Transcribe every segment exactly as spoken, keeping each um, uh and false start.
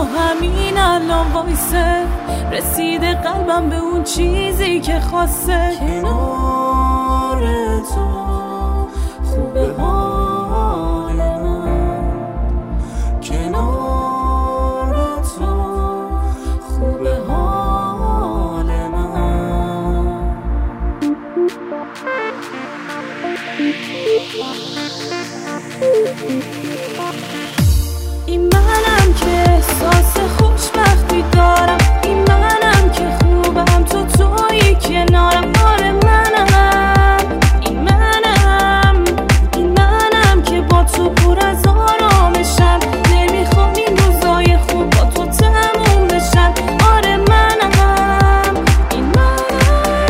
همین الان وایسه، رسیده قلبم به اون چیزی که خواسته. کنار تو خوبه حال من، کنار تو خوبه حال من. این منم که احساس خوشبختی دارم، این منم که خوبم تو تویی کنارم. آره منم، این منم، این منم که با تو پر از آرامشم، نمیخوام این روزای خوب با تو تموم بشن. آره منم، این منم.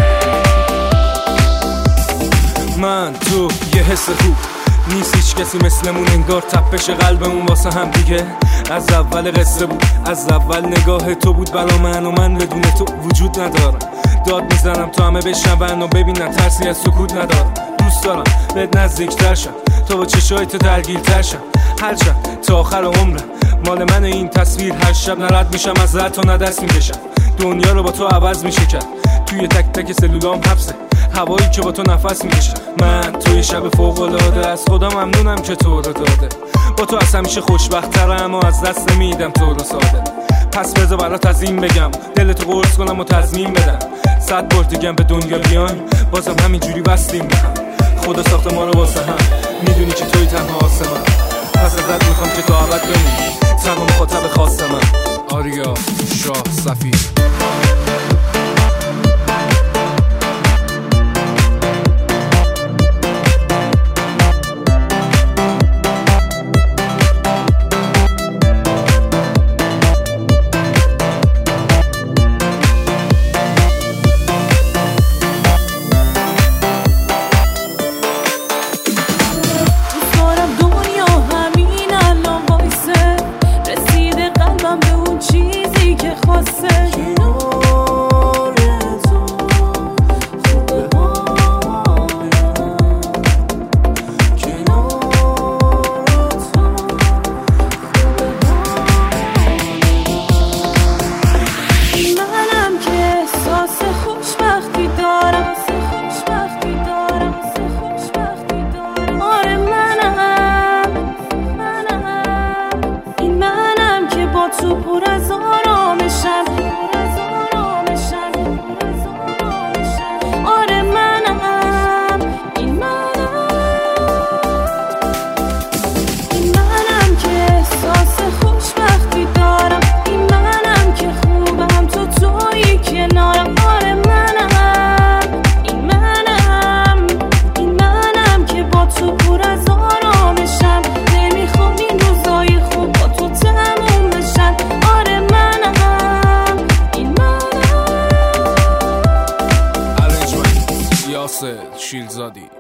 من تو یه حس خوب نیست، هیچ کسی مثلمون، انگار تپش قلبمون واسه هم دیگه از اول قصه بود، از اول نگاه تو بود بلا من، و من بدون تو وجود ندارم. داد میزنم تا همه بشنون و ببینن، ترسی از سکوت ندارم. دوست دارم بهت نزدیکتر شم، تا با چشای تو درگیرتر شم. هر شب تا آخر عمرم مال من این تصویر، هر شب نرد میشم از رد تا ندست میکشم. دنیا رو با تو عوض میشه کرد، توی تک تک سلولام حبسه هوایی که با تو نفس میکشم. من توی شب فوق العاده از خدا ممنونم که تو رو داده، با تو از همیشه خوشبخت‌ترم و از دست نمیدم تو رو ساده. پس بذار برات از این بگم، دلتو قرص کنم و تضمین بدم، صد بار دیگم به دنیا بیایم بازم همینجوری بستیم به هم. خدا ساخته ما رو واسه هم، میدونی که توی تنها آسمان. پس ازت میخوام که تو ابد بمونی تنها مخاطب خاص من. آریا شاه صفی. تو پر از آرامشم، پر از آرامشم، پر از آرامشم. آره منم، این منم، این منم که احساس خوشبختی دارم، این منم که خوبم تو تویی کنارم. آره منم، این منم، این منم که با تو پر از آرامشم، نمیخوام این روزای خوب با تو تموم بشن. آره منم، این منم. Arrangement یاسر شیلزادی.